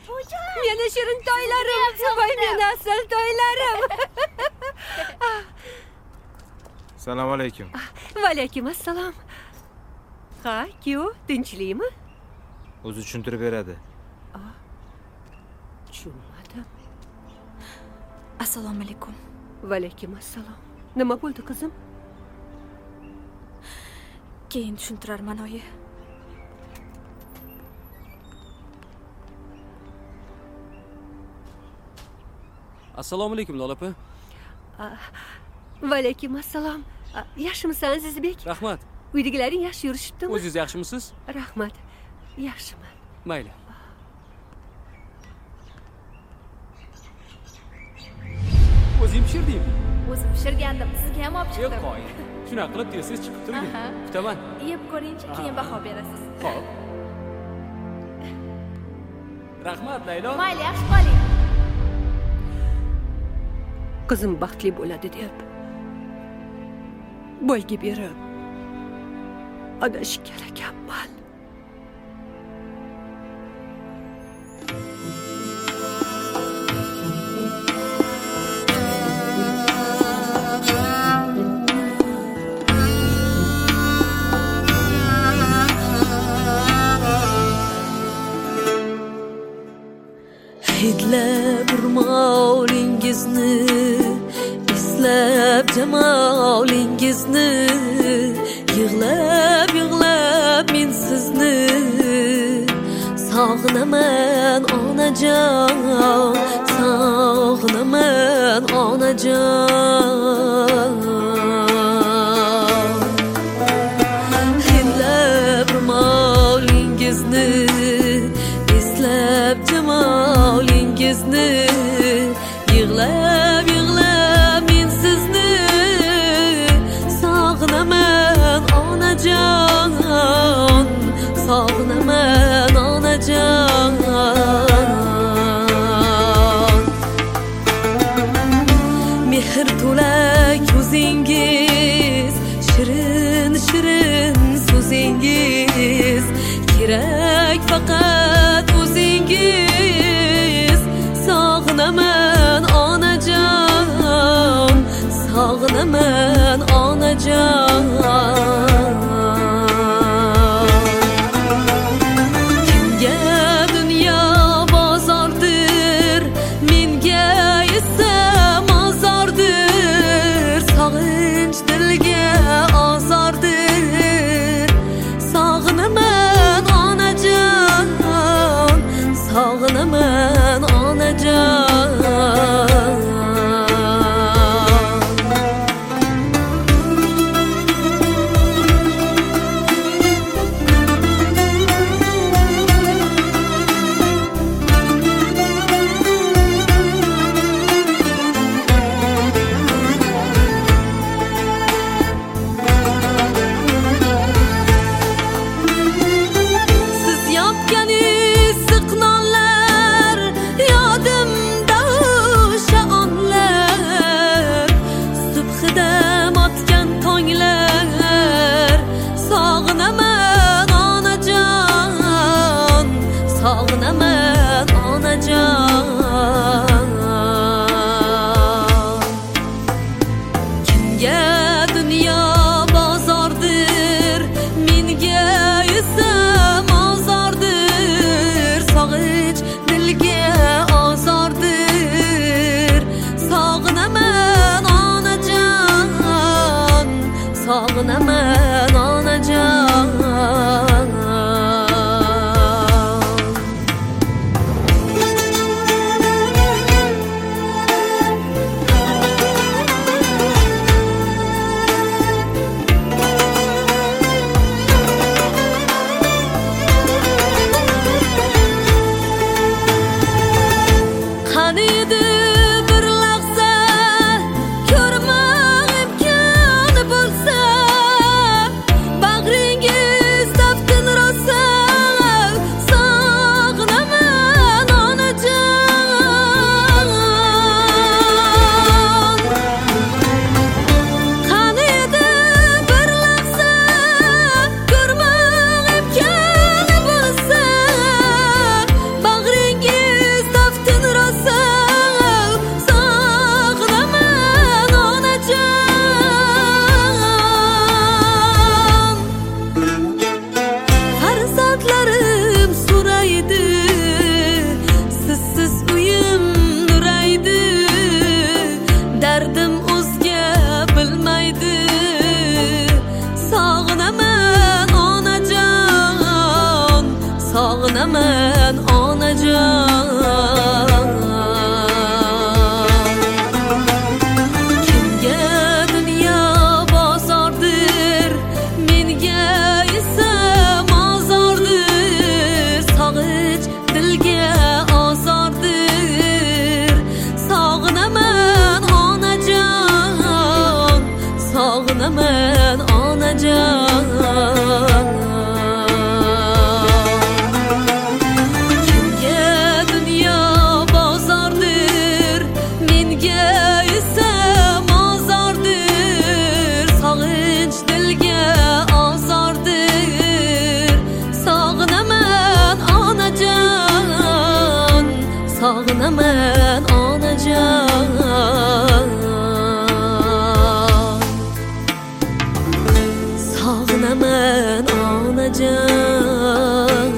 Meni shirin toylarim, voy meni asal toylarim. Assalomu alaykum. Va alaykum assalom. Ha, kuyov, tinchlikmi? O'zi tushuntirib beradi. Tushunmadim. Assalomu alaykum. Va alaykum assalom. Nima bo'ldi qizim? Keyin tushuntirarman oyi. Assalomu alaykum Lola opa. Va alaykum assalom. Yaxshimisan Azizbek? Rahmat. Uydagilaring yaxshi yurishibdimi? O'zingiz yaxshimisiz? Rahmat. Yaxshiman. Mayli. O'zing pishirdingmi? O'zim pishirgandim. Sizga ham olib Yo'q, chiqdim. qo'ying. Shunaqa qilib tez chiqib turing. Kutaman. Yeb ko'ringchi, keyin baho berasiz. Xo'p. Rahmat Laylo. Mayli, yaxshi qoling. Qizim baxtli bo'ladi deb boyga berib adashib ekanman. Hidlab urmolingizni, eslab jamolingizni, yig'lab men sizni sog'inaman onajon, sog'inaman onajon. Hidlab urmolingizni, eslab jamolingizni, yig'lab men sizni sog'inaman onajon, sog'inaman onajon. Mehr to'la ko'zingiz, shirin shirin so'zingiz, kerak faqat o'zingiz. Sog'inaman onajon, sog'inaman onajon. Kimga dunyo bozordir, menga esa mozordir. Sog'inch dilga ozordir. Sog'inaman onajon, sog'inaman onajon. sog'inaman onajon. Kimga dunyo bozordir, menga esa mozordir. Sog'inch dilga ozordir, sog'inaman onajon, sog'inaman onajon. Kimga dunyo bozordir, menga esa mozordir. Sog'inch dilga ozordir, sog'inaman onajon, sog'inaman onajon. Sog'inaman onajon.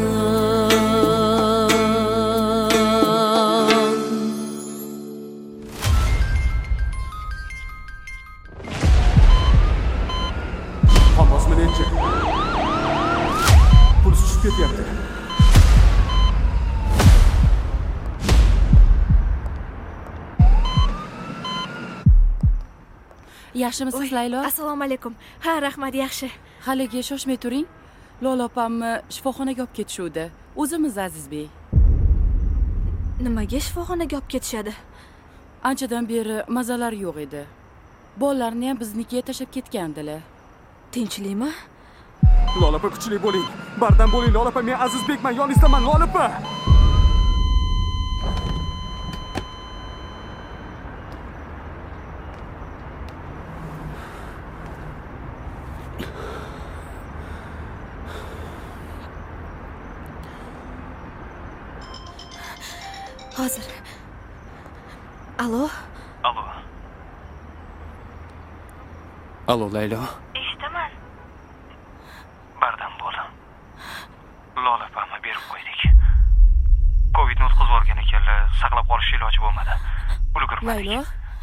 Hammasi menimcha. Puls tushib ketyapti. Yaxshimisiz Laylo? Assalomu alaykum. Ha, rahmat, yaxshi. Haliga shoshmay turing. Lola opamni shifoxonaga olib ketishuvdi. O'zimiz Azizbek. Nimaga shifoxonaga olib ketishadi? Anchadan beri mazalar yo'q edi. Bolalarni ham biznikiga tashlab ketgandilar. Tinchlikmi? Lola opa, kuchli bo'ling. Bardam bo'ling Lola opa, men Azizbekman, yoningizdaman Lola opa. Hozir. Alo? Alo Laylo. Eshitaman. Bardam bo'lim. Lola opamni berib qo'ydik. Covidni o'tkazib yuborgan ekanlar, saqlab qolish iloji bo'lmadi. Ulgurmadik. Laylo,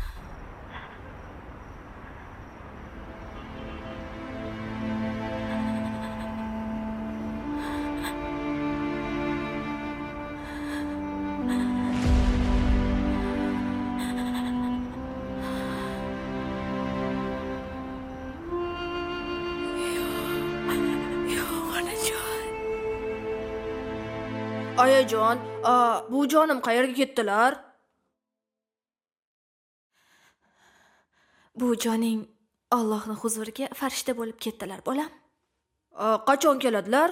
Oyajon, bu jonim qayerga ketdilar? Bu joning Allohning huzuriga farishta bo'lib ketdilar, bolam. Qachon keladilar?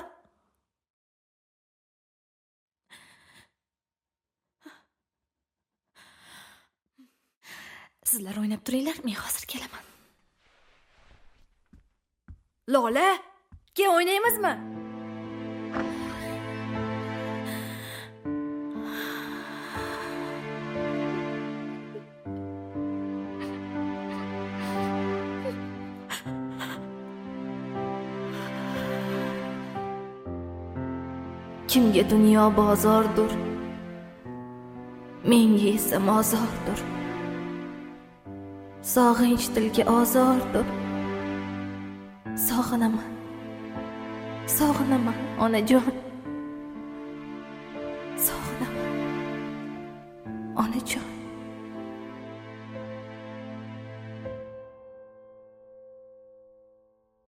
Sizlar o'ynab turinglar, men hozir kelaman. Lola, ke o'ynaymizmi? Kimga dunyo bozordir, menga esa mozordir. Sog'inch dilga ozordir, sog'inaman, sog'inaman onajon, sog'inaman onajon.